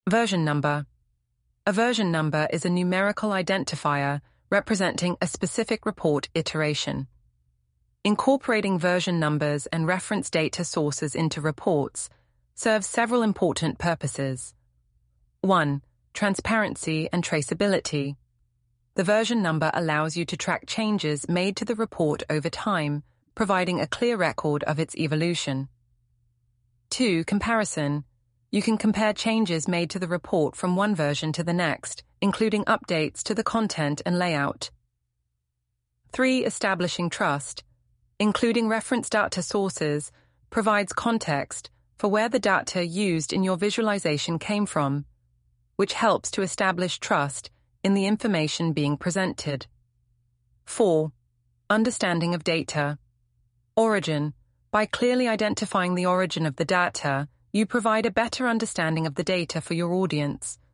Version number. A version number is a numerical identifier representing a specific report iteration. Incorporating version numbers and reference data sources into reports serves several important purposes. 1. Transparency and traceability. The version number allows you to track changes made to the report over time, providing a clear record of its evolution. 2. Comparison. You can compare changes made to the report from one version to the next, including updates to the content and layout. 3. Establishing trust. Including reference data sources provides context for where the data used in your visualization came from, which helps to establish trust in the information being presented. 4. Understanding of data. Origin. By clearly identifying the origin of the data, you provide a better understanding of the data for your audience,